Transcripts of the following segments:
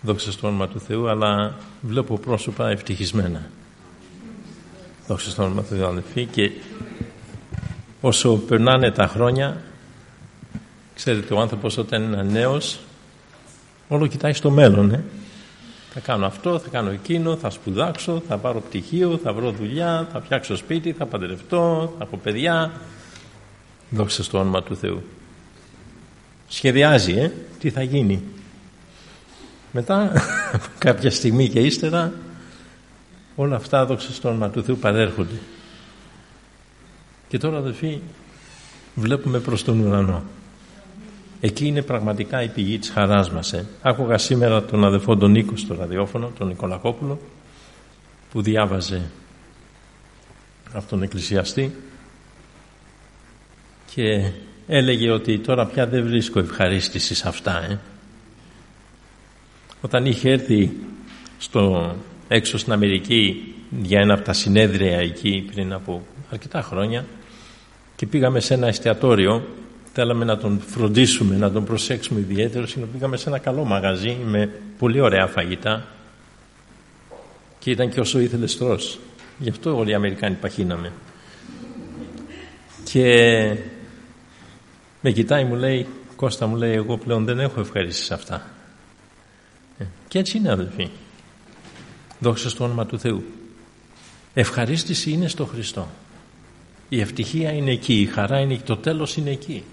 Δόξα στο όνομα του Θεού, αλλά βλέπω πρόσωπα ευτυχισμένα. Δόξα στο όνομα του Θεού, αδελφοί, και όσο περνάνε τα χρόνια, ξέρετε, ο άνθρωπος όταν είναι νέος όλο κοιτάει στο μέλλον. Θα κάνω αυτό, θα κάνω εκείνο, θα σπουδάξω, θα πάρω πτυχίο, θα βρω δουλειά, θα φτιάξω σπίτι, θα παντρευτώ, θα έχω παιδιά. Δόξα στο όνομα του Θεού. Σχεδιάζει τι θα γίνει. Μετά κάποια στιγμή και ύστερα όλα αυτά, δόξα στο όνομα του Θεού, παρέρχονται. Και τώρα, αδελφοί, βλέπουμε προς τον ουρανό. Εκεί είναι πραγματικά η πηγή της χαράς μας. Άκουγα σήμερα τον αδελφό τον Νίκο στο ραδιόφωνο, τον Νικολακόπουλο, που διάβαζε αυτόν τον εκκλησιαστή και έλεγε ότι τώρα πια δεν βρίσκω ευχαρίστηση σε αυτά. Όταν είχε έρθει έξω στην Αμερική για ένα από τα συνέδρια εκεί πριν από αρκετά χρόνια και πήγαμε σε ένα εστιατόριο, θέλαμε να τον φροντίσουμε, να τον προσέξουμε ιδιαίτερο, πήγαμε σε ένα καλό μαγαζί με πολύ ωραία φαγητά και ήταν και όσο ήθελες τρως. Γι' αυτό όλοι οι Αμερικάνοι παχύναμε. Και με κοιτάει, μου λέει, Κώστα, μου λέει, εγώ πλέον δεν έχω ευχαρίστηση σε αυτά. Και έτσι είναι, αδελφοί. Δόξα στο όνομα του Θεού. Ευχαρίστηση είναι στο Χριστό. Η ευτυχία είναι εκεί, η χαρά είναι εκεί, το τέλος είναι εκεί.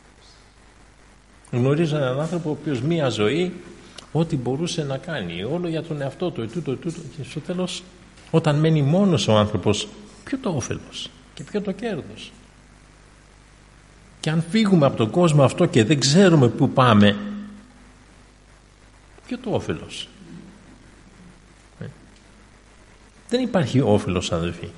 Γνωρίζω έναν άνθρωπο ο οποίος μία ζωή ό,τι μπορούσε να κάνει, όλο για τον εαυτό του, και στο τέλος, όταν μένει μόνος ο άνθρωπος, ποιο το όφελος και ποιο το κέρδος. Και αν φύγουμε από τον κόσμο αυτό και δεν ξέρουμε πού πάμε, ποιο το όφελος. Δεν υπάρχει όφελος, αδελφοί.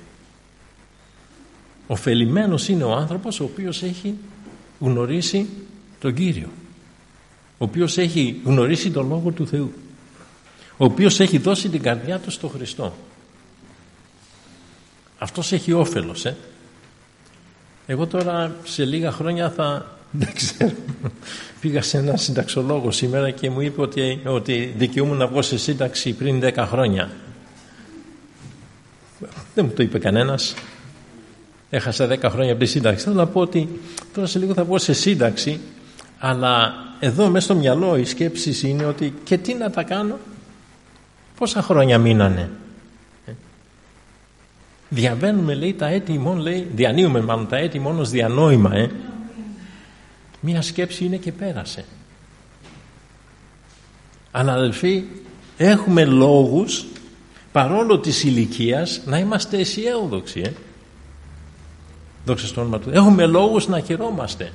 Οφελημένος είναι ο άνθρωπος ο οποίος έχει γνωρίσει τον Κύριο, ο οποίος έχει γνωρίσει τον Λόγο του Θεού, ο οποίος έχει δώσει την καρδιά του στο Χριστό. Αυτός έχει όφελος. Εγώ τώρα σε λίγα χρόνια δεν ξέρω, πήγα σε έναν συνταξολόγο σήμερα και μου είπε ότι δικαιούμαι να βγω σε σύνταξη πριν 10 χρόνια. Δεν μου το είπε κανένας. Έχασα 10 χρόνια από τη σύνταξη. Θέλω να πω ότι τώρα σε λίγο θα βγω σε σύνταξη, αλλά εδώ μέσα στο μυαλό η σκέψη είναι ότι και τι να τα κάνω, πόσα χρόνια μείνανε. Διαβαίνουμε, λέει, τα έτη ημών, λέει, διανύουμε μάλλον τα έτη μόνο ως διανόημα. Μία σκέψη είναι και πέρασε. Αλλά, αδελφοί, έχουμε λόγους παρόλο της ηλικίας να είμαστε αισιόδοξοι. Δόξα στο όνομα του. Έχουμε λόγους να χαιρόμαστε.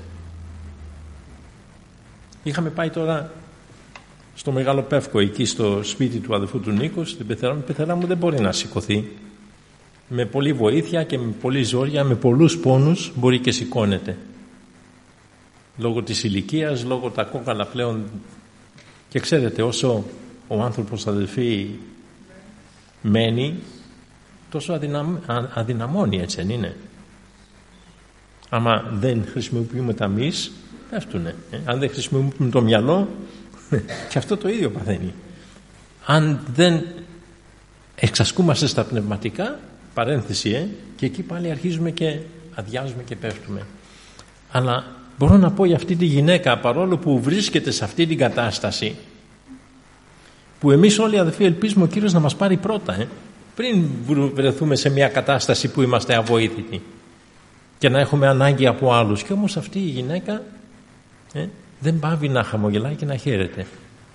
Είχαμε πάει τώρα στο Μεγάλο Πεύκο, εκεί στο σπίτι του αδελφού του Νίκου, στην πεθερά μου. Η πεθερά μου δεν μπορεί να σηκωθεί. Με πολλή βοήθεια και με πολλή ζόρια, με πολλούς πόνους μπορεί και σηκώνεται. Λόγω της ηλικίας, λόγω τα κόκαλα πλέον. Και ξέρετε, όσο ο άνθρωπος, αδελφοί, μένει, τόσο αδυναμώνει, έτσι δεν είναι? Άμα δεν χρησιμοποιούμε τα μυς, πέφτουνε. Αν δεν χρησιμοποιούμε το μυαλό, και αυτό το ίδιο παθαίνει. Αν δεν εξασκούμαστε στα πνευματικά, παρένθεση, και εκεί πάλι αρχίζουμε και αδειάζουμε και πέφτουμε. Αλλά μπορώ να πω για αυτή τη γυναίκα, παρόλο που βρίσκεται σε αυτή την κατάσταση, που εμείς όλοι, αδελφοί, ελπίζουμε ο Κύριος να μας πάρει πρώτα, πριν βρεθούμε σε μια κατάσταση που είμαστε αβοήθητοι και να έχουμε ανάγκη από άλλους. Και όμως αυτή η γυναίκα δεν πάβει να χαμογελάει και να χαίρεται.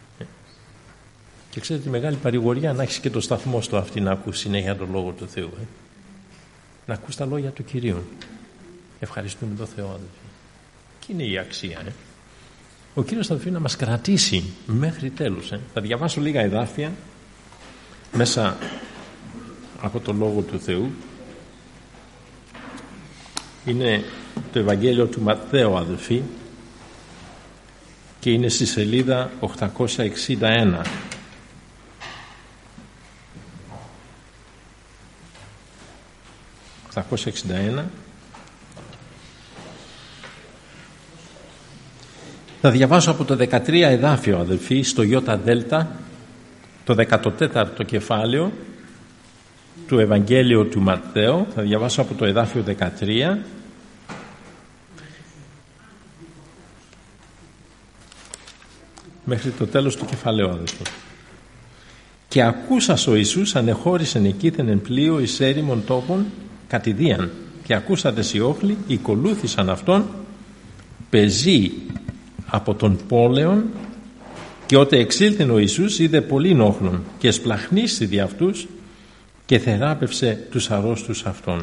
Και ξέρετε, τη μεγάλη παρηγοριά να έχεις και το σταθμό στο αυτή να ακούς συνέχεια τον Λόγο του Θεού. Να ακούς τα λόγια του Κυρίου. Ευχαριστούμε τον Θεό, αδελφοί. Και είναι η αξία. Ο Κύριος θα να μας κρατήσει μέχρι τέλους. Θα διαβάσω λίγα εδάφια μέσα από το Λόγο του Θεού. Είναι το Ευαγγέλιο του Ματθαίου, αδελφοί, και είναι στη σελίδα 861. Θα διαβάσω από το 13 εδάφιο, αδελφοί, στο Ιώτα Δέλτα, το 14ο κεφάλαιο του Ευαγγέλιου του Ματθαίου. Θα διαβάσω από το εδάφιο 13 μέχρι το τέλος του κεφαλαίου, αδελφοί. «Και ακούσας ο Ιησούς ανεχώρησεν εκείθεν εν πλοίο εις έρημον τόπον κατηδίαν, και ακούσατες οι όχλοι οικολούθησαν αυτόν, πεζή από τον πόλεον, και ότε εξήλθεν ο Ιησούς είδε πολλήν όχλων και εσπλαχνίστη δι' αυτούς και θεράπευσε τους αρρώστους αυτών.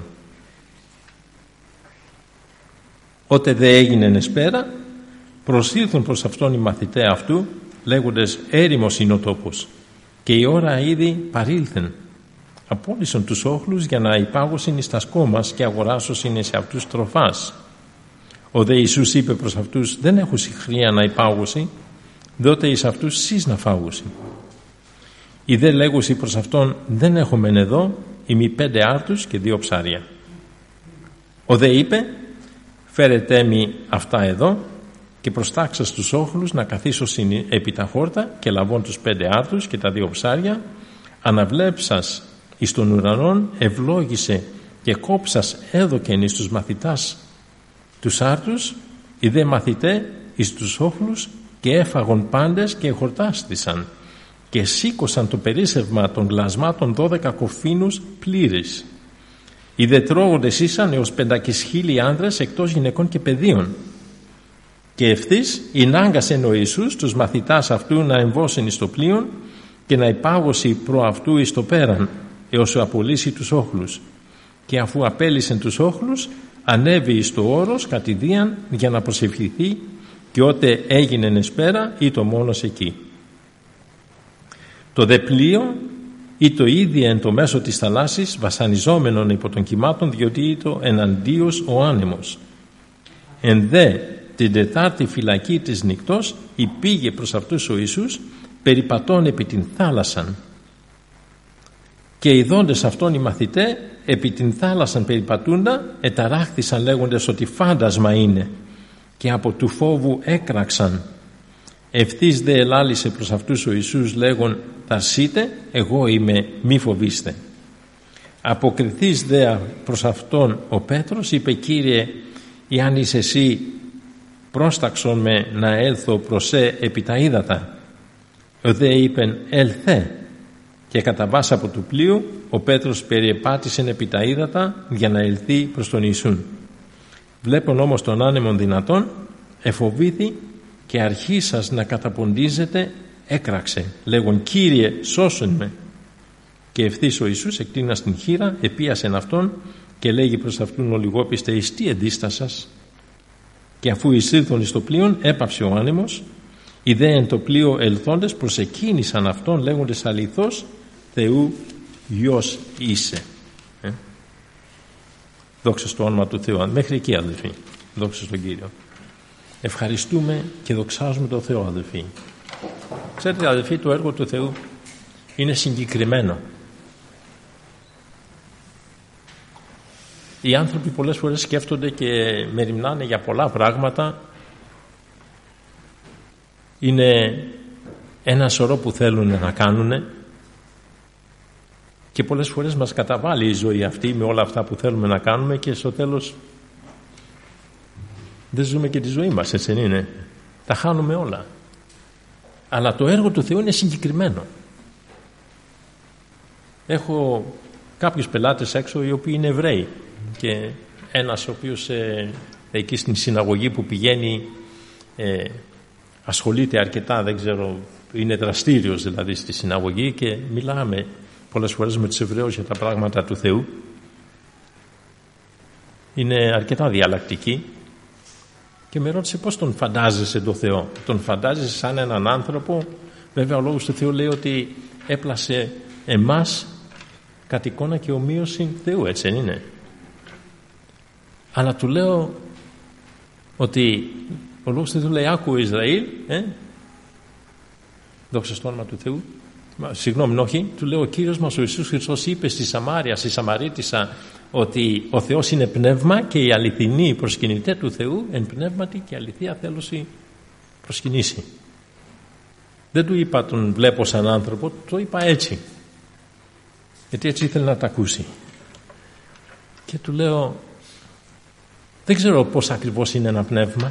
Ότε δε έγινεν εσπέρα, προσήλθουν προς αυτόν οι μαθηταί αυτού, λέγοντες έρημος είναι ο τόπος, και η ώρα ήδη παρήλθεν. Απόλυσαν τους όχλους για να υπάγωσιν εις τα σκόμας και αγοράσωσιν σε αυτούς τροφάς. Ο δε Ιησούς είπε προς αυτούς, δεν έχουν χρία να υπάγωσι, δότε εις αυτούς σεις να φάγωσι. Οι δε λέγουσι προς αυτόν, δεν έχομεν εδώ, ημί 5 άρτους και 2 ψάρια. Ο δε είπε, φέρετέ μη αυτά εδώ, και προστάξα στους όχλους να καθίσω επί τα χόρτα, και λαβών τους 5 άρτους και τα 2 ψάρια, αναβλέψας εις των ουρανών, ευλόγησε και κόψας έδωκεν εις τους μαθητάς τους άρτους, οι δε μαθητέ εις τους όχλους, και έφαγον πάντες και εχορτάστησαν, και σήκωσαν το περίσσευμα των γλασμάτων 12 κοφίνους πλήρης. Οι δε τρώγοντες ήσαν έως 500.000 άνδρες εκτός γυναικών και παιδίων. Και ευθύς ηνάγκασεν ο Ιησούς τους μαθητάς αυτού να εμβώσουν εις το πλοίον και να υπάγωσει προ αυτού εις το πέραν, έως απολύσει τους όχλους. Και αφού απέλυσεν τους όχλους, ανέβη εις το όρος κατηδίαν για να προσευχηθεί, και ότε έγινεν εσπέρα ή το μόνος εκεί. Το δε πλοίο ή το ίδιο εν το μέσο της θαλάσσης, βασανιζόμενον υπό των κυμάτων, διότι ήτο εναντίος ο άνεμος. Εν δε την τετάρτη φυλακή της νυκτός υπήγε προς αυτούς ο Ιησούς, περιπατών επί την θάλασσαν. Και οι δόντες αυτών οι μαθητέ επί την θάλασσαν περιπατούντα εταράχθησαν, λέγοντες ότι φάντασμα είναι, και από του φόβου έκραξαν. Ευθύς δε ελάλησε προς αυτούς ο Ιησούς, λέγον, «Ταρσείτε, εγώ είμαι, μη φοβήστε». Αποκριθείς δε προς αυτόν ο Πέτρος, είπε, «Κύριε, εάν είσαι εσύ, πρόσταξον με να έλθω προς επί τα ύδατα». Ο δε είπεν, «Ελθέ». Και κατά βάσα από του πλοίου ο Πέτρος περιεπάτησεν επί τα ύδατα για να ελθεί προς τον Ιησούν. Βλέπον όμως τον άνεμον δυνατόν, εφοβήθη και αρχίσας να καταποντίζεται έκραξε, λέγον, «Κύριε, σώσον με». Και ευθύς ο Ιησούς εκτείνας την χείρα, επίασεν αυτόν και λέγει προς αυτούν ολιγόπιστε, «Εις τι εντίστασας?» Και αφού εισήλθον εις το πλοίον, έπαυσε ο άνεμος. Οι δε εν το πλοίο ελθόντες προσεκίνησαν αυτόν, λέγοντες, «Αληθώς Θεού Υιός είσαι». Δόξα στο όνομα του Θεού. Μέχρι εκεί, αδελφοί. Δόξα στον Κύριο. Ευχαριστούμε και δοξάζουμε τον Θεό, αδελφοί. Ξέρετε, αδελφοί, το έργο του Θεού είναι συγκεκριμένο. Οι άνθρωποι πολλές φορές σκέφτονται και μεριμνάνε για πολλά πράγματα. Είναι ένα σωρό που θέλουν να κάνουν, και πολλές φορές μας καταβάλει η ζωή αυτή με όλα αυτά που θέλουμε να κάνουμε, και στο τέλος δεν ζούμε και τη ζωή μας, έτσι δεν είναι? Τα χάνουμε όλα. Αλλά το έργο του Θεού είναι συγκεκριμένο. Έχω κάποιους πελάτες έξω οι οποίοι είναι Εβραίοι, και ένας ο οποίος εκεί στην συναγωγή που πηγαίνει ασχολείται αρκετά, δεν ξέρω, είναι δραστήριος δηλαδή στη συναγωγή, και μιλάμε πολλές φορές με τους Εβραίους για τα πράγματα του Θεού. Είναι αρκετά διαλλακτική και με ρώτησε, πώς τον φαντάζεσαι τον Θεό? Τον φαντάζεσαι σαν έναν άνθρωπο? Βέβαια ο Λόγος του Θεού λέει ότι έπλασε εμάς κατ' εικόνα και ομοίωση Θεού, έτσι δεν είναι? Αλλά του λέω ότι ο Λόγος του Θεού λέει, «Άκου Ισραήλ», δόξα στο όνομα του Θεού, συγγνώμη, όχι, του λέω, ο Κύριος μας ο Ιησούς Χριστός είπε στη Σαμάρια, στη Σαμαρίτισσα, ότι ο Θεός είναι πνεύμα και οι αληθινοί προσκυνητέ του Θεού εν πνεύματι και αληθεία θέλωση προσκυνήσει. Δεν του είπα τον βλέπω σαν άνθρωπο, το είπα έτσι. Γιατί έτσι ήθελε να τα ακούσει. Και του λέω, δεν ξέρω πώς ακριβώς είναι ένα πνεύμα,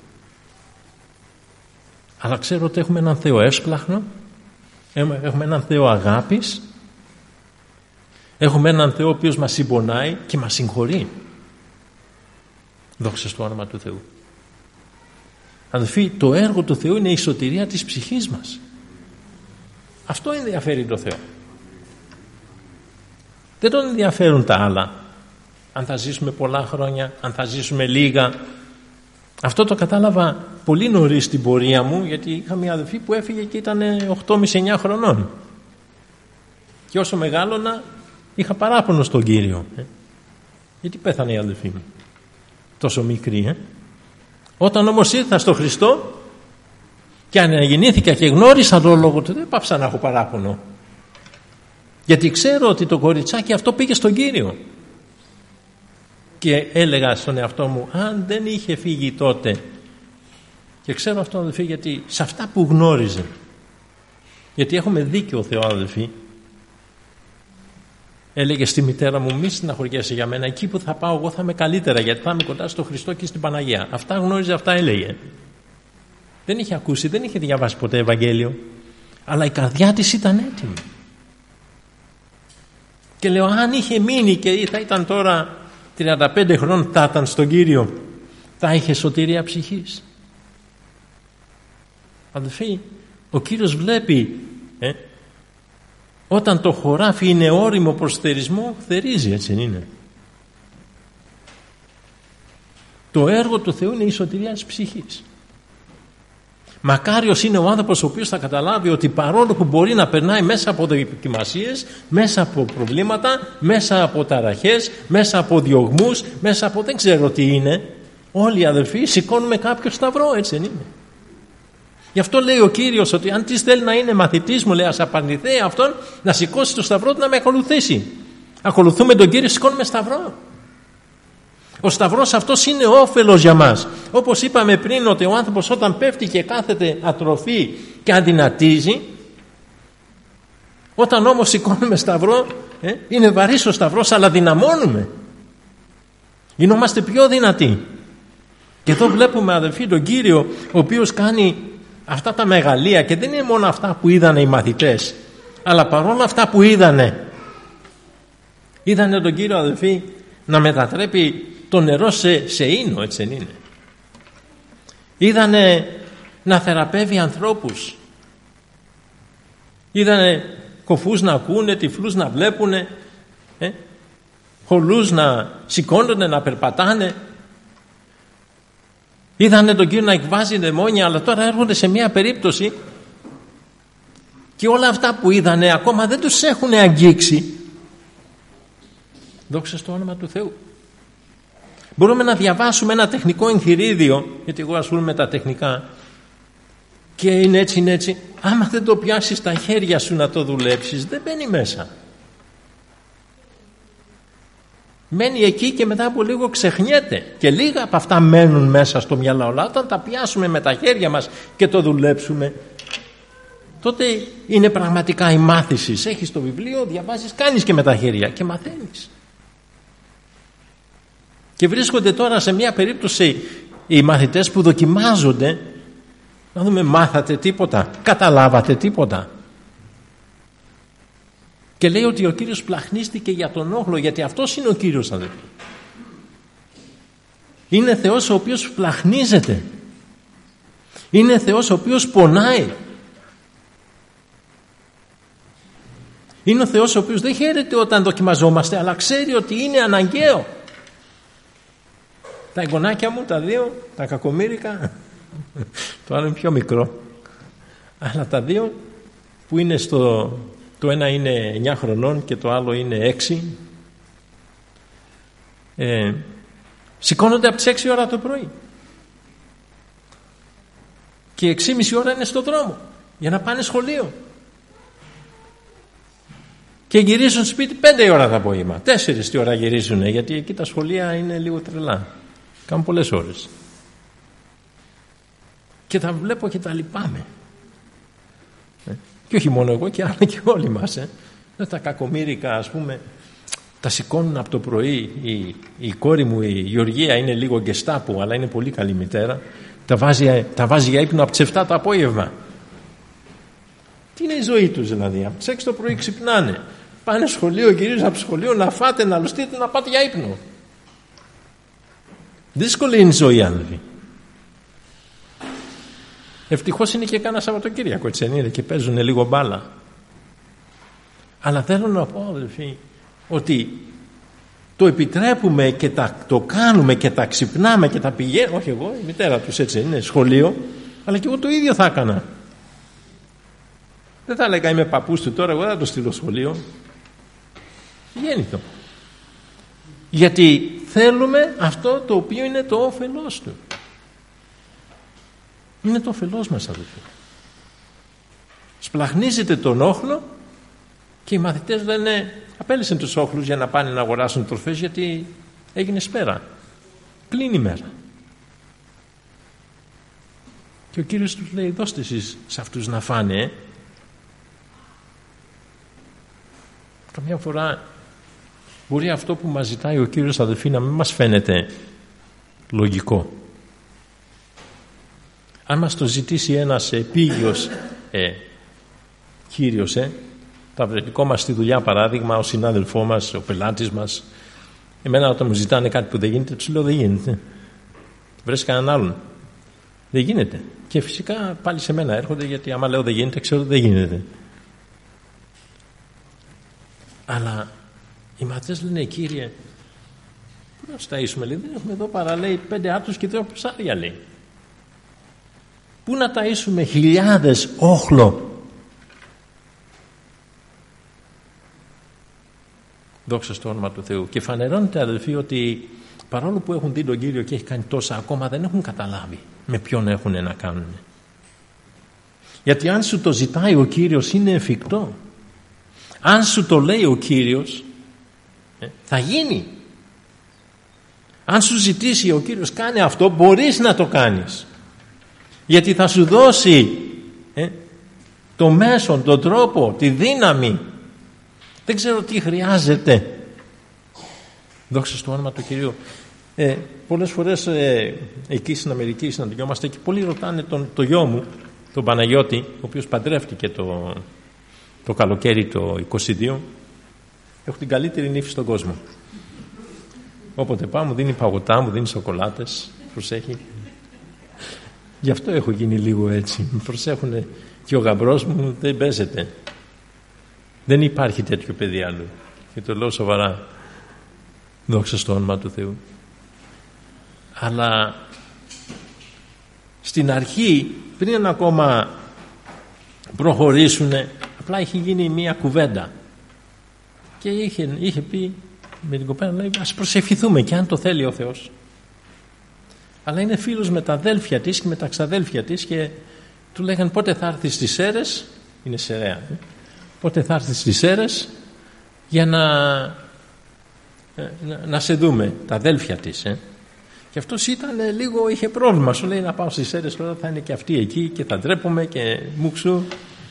αλλά ξέρω ότι έχουμε έναν Θεό έσπλαχνο, έχουμε έναν Θεό αγάπης, έχουμε έναν Θεό ο οποίος μας συμπονάει και μας συγχωρεί. Δόξα στο όνομα του Θεού. Αδελφοί, το έργο του Θεού είναι η σωτηρία της ψυχής μας. Αυτό ενδιαφέρει το Θεό. Δεν τον ενδιαφέρουν τα άλλα. Αν θα ζήσουμε πολλά χρόνια, αν θα ζήσουμε λίγα. Αυτό το κατάλαβα πολύ νωρίς στην πορεία μου, γιατί είχα μια αδελφή που έφυγε και ήταν 8,5-9 χρονών. Και όσο μεγάλωνα είχα παράπονο στον Κύριο. Γιατί πέθανε η αδελφή μου τόσο μικρή. Όταν όμως ήρθα στο Χριστό και αναγεννήθηκα και γνώρισα τον Λόγο του, δεν πάψα να έχω παράπονο. Γιατί ξέρω ότι το κοριτσάκι αυτό πήγε στον Κύριο. Και έλεγα στον εαυτό μου, αν δεν είχε φύγει τότε, και ξέρω αυτό αδελφοί, γιατί σε αυτά που γνώριζε, γιατί έχουμε δίκιο Θεό αδελφοί, έλεγε στη μητέρα μου, μη στεναχωριέσαι για μένα, εκεί που θα πάω εγώ θα είμαι καλύτερα, γιατί θα είμαι κοντά στο Χριστό και στην Παναγία. Αυτά γνώριζε, αυτά έλεγε. Δεν είχε ακούσει, δεν είχε διαβάσει ποτέ Ευαγγέλιο, αλλά η καρδιά της ήταν έτοιμη. Και λέω, αν είχε μείνει και θα ήταν τώρα 35 χρόνων, θα ήταν στον Κύριο, θα είχε σωτηρία ψυχής. Αδελφοί, ο Κύριος βλέπει, όταν το χωράφι είναι ώριμο προς θερισμό, θερίζει, έτσι είναι. Το έργο του Θεού είναι η σωτηρία της ψυχής. Μακάριος είναι ο άνθρωπος ο οποίος θα καταλάβει ότι παρόλο που μπορεί να περνάει μέσα από δοκιμασίες, μέσα από προβλήματα, μέσα από ταραχές, μέσα από διωγμούς, μέσα από δεν ξέρω τι είναι, όλοι οι αδελφοί σηκώνουμε κάποιο σταυρό, έτσι δεν είναι? Γι' αυτό λέει ο Κύριος ότι αν της θέλει να είναι μαθητής μου, λέει, ας απαντηθεί αυτόν να σηκώσει το σταυρό του να με ακολουθήσει. Ακολουθούμε τον Κύριο, σηκώνουμε σταυρό. Ο σταυρός αυτός είναι όφελος για μας. Όπως είπαμε πριν, ότι ο άνθρωπος όταν πέφτει και κάθεται ατροφή και αδυνατίζει, όταν όμως σηκώνουμε σταυρό, είναι βαρύς ο σταυρός, αλλά δυναμώνουμε. Γινόμαστε πιο δυνατοί. Και εδώ βλέπουμε αδελφοί τον Κύριο, ο οποίος κάνει αυτά τα μεγαλεία, και δεν είναι μόνο αυτά που είδανε οι μαθητές, αλλά παρόλα αυτά που είδανε τον Κύριο αδελφοί να μετατρέπει το νερό σε ίνο, έτσι δεν είναι? Είδανε να θεραπεύει ανθρώπους, είδανε κοφούς να ακούνε, τυφλούς να βλέπουνε, χολούς να σηκώνονται, να περπατάνε. Είδανε τον Κύριο να εκβάζει δαιμόνια, αλλά τώρα έρχονται σε μια περίπτωση και όλα αυτά που είδανε ακόμα δεν τους έχουν αγγίξει. Δόξα στο όνομα του Θεού. Μπορούμε να διαβάσουμε ένα τεχνικό εγχειρίδιο, γιατί εγώ ασχολούμαι με τα τεχνικά, και είναι έτσι, είναι έτσι. Άμα δεν το πιάσεις στα χέρια σου να το δουλέψεις, δεν μπαίνει μέσα. Μένει εκεί και μετά από λίγο ξεχνιέται. Και λίγα από αυτά μένουν μέσα στο μυαλό. Αλλά όταν τα πιάσουμε με τα χέρια μας και το δουλέψουμε, τότε είναι πραγματικά η μάθηση. Έχεις το βιβλίο, διαβάζεις, κάνεις και με τα χέρια και μαθαίνεις. Και βρίσκονται τώρα σε μια περίπτωση οι μαθητές που δοκιμάζονται να δούμε, μάθατε τίποτα, καταλάβατε τίποτα? Και λέει ότι ο Κύριος πλαχνίστηκε για τον όχλο, γιατί αυτός είναι ο Κύριος αδελφοί. Είναι Θεός ο οποίος πλαχνίζεται. Είναι Θεός ο οποίος πονάει. Είναι ο Θεός ο οποίος δεν χαίρεται όταν δοκιμαζόμαστε, αλλά ξέρει ότι είναι αναγκαίο. Τα εγγονάκια μου, τα δύο, τα κακομίρικα, το άλλο είναι πιο μικρό, αλλά τα δύο που είναι το ένα είναι 9 χρονών και το άλλο είναι 6, σηκώνονται από τις 6 ώρα το πρωί και 6,5 ώρα είναι στο δρόμο για να πάνε σχολείο και γυρίζουν σπίτι 5 ώρα το απόγευμα, 4 τη ώρα γυρίζουν, γιατί εκεί τα σχολεία είναι λίγο τρελά, κάνουν πολλές ώρες. Και τα βλέπω και τα λυπάμαι. Και όχι μόνο εγώ και άλλοι και όλοι μας. Τα κακομοίρικα, ας πούμε, τα σηκώνουν από το πρωί. Η κόρη μου η Γεωργία είναι λίγο γκεστάπου, αλλά είναι πολύ καλή μητέρα. Τα βάζει για ύπνο από τις 7 το απόγευμα. Τι είναι η ζωή τους δηλαδή? Από τις 6 το πρωί ξυπνάνε, πάνε σχολείο, γυρίζουν από σχολείο, να φάτε, να λουστείτε, να πάτε για ύπνο. Δύσκολη είναι η ζωή, άνθρωποι. Ευτυχώς είναι και κάνα Σαββατοκύριακο, έτσι δεν είναι, και παίζουν λίγο μπάλα. Αλλά θέλω να πω, αδελφοί, ότι το επιτρέπουμε και το κάνουμε και τα ξυπνάμε και τα πηγαίνουμε. Όχι εγώ, η μητέρα τους έτσι είναι, σχολείο, αλλά και εγώ το ίδιο θα έκανα. Δεν θα έλεγα είμαι παππούς του τώρα, εγώ δεν θα το στείλω σχολείο. Πηγαίνει το. Γιατί θέλουμε αυτό το οποίο είναι το όφελός του. Είναι το όφελός μας, αδελφοί. Σπλαχνίζεται τον όχλο και οι μαθητές λένε, απέλυσαν τους όχλους για να πάνε να αγοράσουν τροφές, γιατί έγινε σπέρα. Κλείνει η μέρα. Και ο Κύριος τους λέει, δώστε εσείς σε αυτούς να φάνε. Καμιά φορά μπορεί αυτό που μας ζητάει ο Κύριος, αδελφοί, να μην μας φαίνεται λογικό. Αν μας το ζητήσει ένας επίγειος Κύριος, το αυρετικό μας στη δουλειά, παράδειγμα, ο συνάδελφό μας, ο πελάτης μας, εμένα όταν μου ζητάνε κάτι που δεν γίνεται, τους λέω δεν γίνεται. Βρες κανέναν άλλον. Δεν γίνεται. Και φυσικά πάλι σε μένα έρχονται, γιατί άμα λέω δεν γίνεται, ξέρω ότι δεν γίνεται. Αλλά οι μαθητές λένε, Κύριε, πού να τους ταΐσουμε? Λέει, δεν έχουμε εδώ παρά, λέει, 5 άτους και 2 ψάρια, λέει. Πού να ταΐσουμε χιλιάδες όχλο? Δόξα στο όνομα του Θεού. Και φανερώνεται, αδελφοί, ότι παρόλο που έχουν δει τον Κύριο και έχει κάνει τόσα, ακόμα δεν έχουν καταλάβει με ποιον έχουν να κάνουν. Γιατί αν σου το ζητάει ο Κύριος, είναι εφικτό. Αν σου το λέει ο Κύριος, θα γίνει. Αν σου ζητήσει ο Κύριος, κάνε αυτό, μπορείς να το κάνεις. Γιατί θα σου δώσει το μέσον, τον τρόπο, τη δύναμη. Δεν ξέρω τι χρειάζεται. Δόξα στο όνομα του Κυρίου. Πολλές φορές εκεί στην Αμερική συναντιόμαστε και πολλοί ρωτάνε το γιο μου, τον Παναγιώτη, ο οποίος παντρεύτηκε το καλοκαίρι το 22. Έχω την καλύτερη νύφη στον κόσμο. Όποτε πάω μου δίνει παγωτά, μου δίνει σοκολάτες, προσέχει. Γι' αυτό έχω γίνει λίγο έτσι. Προσέχουνε. Και ο γαμπρός μου δεν παίζεται. Δεν υπάρχει τέτοιο παιδί άλλο. Και το λέω σοβαρά. Δόξα στο όνομα του Θεού. Αλλά στην αρχή, πριν ακόμα προχωρήσουν, απλά είχε γίνει μία κουβέντα. Και είχε πει με την κοπέλα, λέει, ας προσευχηθούμε και αν το θέλει ο Θεός. Αλλά είναι φίλος με τα αδέλφια της και με τα ξαδέλφια της και του λέγαν, πότε θα έρθεις στις Σέρρες, είναι Σεραία, πότε θα έρθεις στις Σέρρες για να σε δούμε, τα αδέλφια της. Και αυτός ήταν λίγο, είχε πρόβλημα, σου λέει να πάω στις Σέρρες τώρα, θα είναι και αυτοί εκεί και θα ντρέπομαι και μουξού.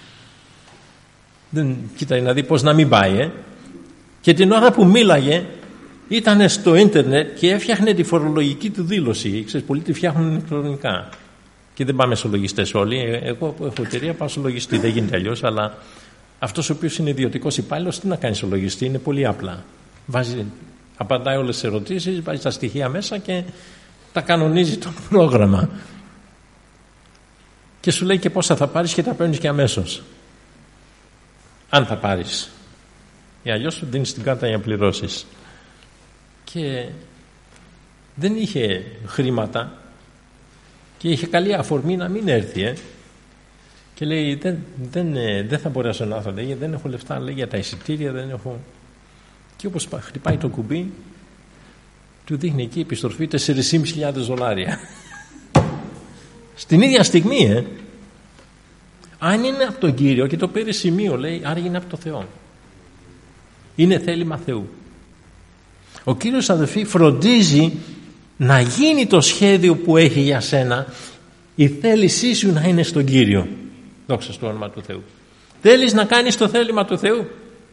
Δεν κοίταγε να δει πώς να μην πάει. Και την ώρα που μίλαγε ήταν στο ίντερνετ και έφτιαχνε τη φορολογική του δήλωση. Ξέρεις, πολλοί τη φτιάχνουν ηλεκτρονικά. Και δεν πάμε στο λογιστές όλοι. Εγώ που έχω εταιρεία πάω στο λογιστή. Δεν γίνεται αλλιώς. Αλλά αυτός ο οποίος είναι ιδιωτικός υπάλληλος, τι να κάνει στο λογιστή? Είναι πολύ απλά. Απαντάει όλες τις ερωτήσεις, βάζει τα στοιχεία μέσα και τα κανονίζει το πρόγραμμα. Και σου λέει και πόσα θα πάρεις και τα παίρνεις και αμέσως. Αν θα πάρεις. Ή αλλιώς σου δίνεις την κάρτα για να πληρώσεις. Και δεν είχε χρήματα και είχε καλή αφορμή να μην έρθει. Και λέει δεν θα μπορέσω να έρθω, λέει, δεν έχω λεφτά, λέει, για τα εισιτήρια, δεν έχω. Και όπως χτυπάει το κουμπί, του δείχνει εκεί επιστροφή $4.500. Στην ίδια στιγμή, αν είναι από τον Κύριο και το πήρε σημείο, λέει, άρα είναι από το Θεό. Είναι θέλημα Θεού. Ο Κύριος, αδελφοί, φροντίζει να γίνει το σχέδιο που έχει για σένα, η θέλησή σου να είναι στον Κύριο. Δόξα στο όνομα του Θεού. Θέλεις να κάνεις το θέλημα του Θεού?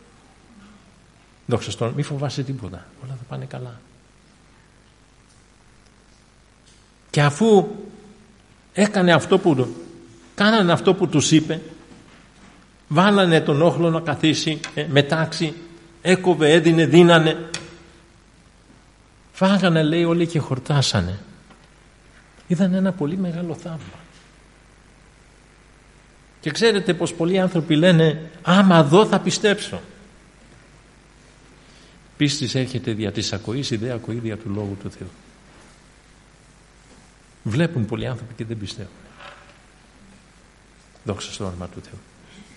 Δόξα στον, μη φοβάσαι τίποτα, όλα θα πάνε καλά. Και αφού κάνανε αυτό που τους είπε, βάλανε τον όχλο να καθίσει, μετάξει, έκοβε, έδινε, δίνανε, φάγανε, λέει, όλοι και χορτάσανε. Είδαν ένα πολύ μεγάλο θαύμα. Και ξέρετε πως πολλοί άνθρωποι λένε, άμα δω θα πιστέψω. Πίστης έρχεται δια της ακοής, η δε ακοή δια του Λόγου του Θεού. Βλέπουν πολλοί άνθρωποι και δεν πιστεύουν. Δόξα στο όνομα του Θεού.